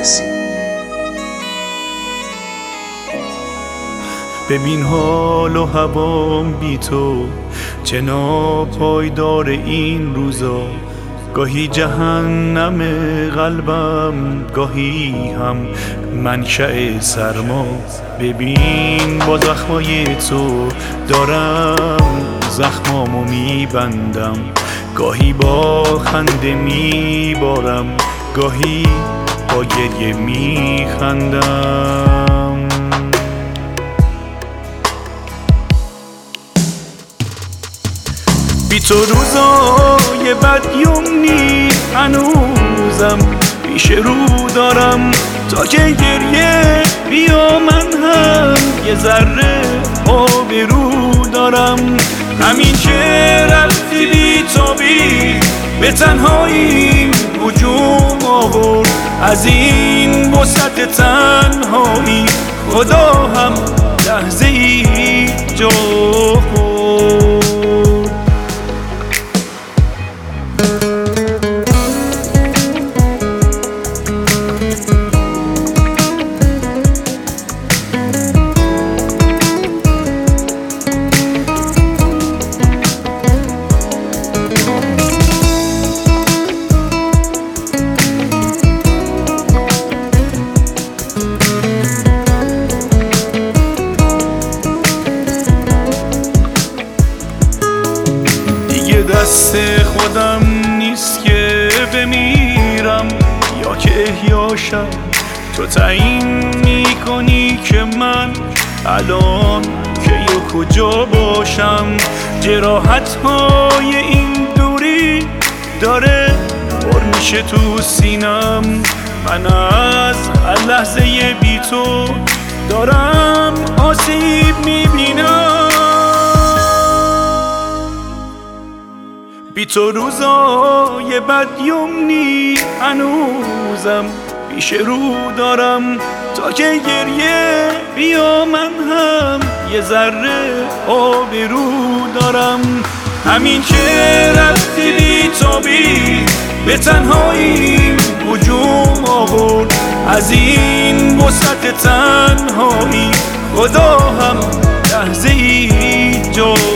کسی. ببین حال و هوام بی تو چه ناپایدار این روزا، گاهی جهنم قلبم گاهی هم منشأ سرما. ببین با زخمای تو دارم زخمامو میبندم، گاهی با خنده میبارم گاهی با گریه میخندم. بی تو روزای بد یمنی هنوزم پیش رو دارم، تا که گریه بیا من هم یه ذره آبرو دارم. همین که رفتی بی تابی به تنهایی هجوم آورد، از این وسط تنهایی خدا هم لحظه ای جا خورد. دست خودم نیست که بمیرم یا که احیاشم، تو تعیین میکنی که من الان که یا کجا باشم. جراحت های این دوری داره پر میشه تو سینم، من از هر لحظه بی تو دارم آسیب میبینم. بی تو روزای بد یمنی هنوزم پیش رو دارم، تا که گریه بیا من هم یه ذره آبرو دارم. همین که رفتی بی تابی به تنهایی هجوم آورد، از این وسط تنهایی خدا هم لحظه ای جا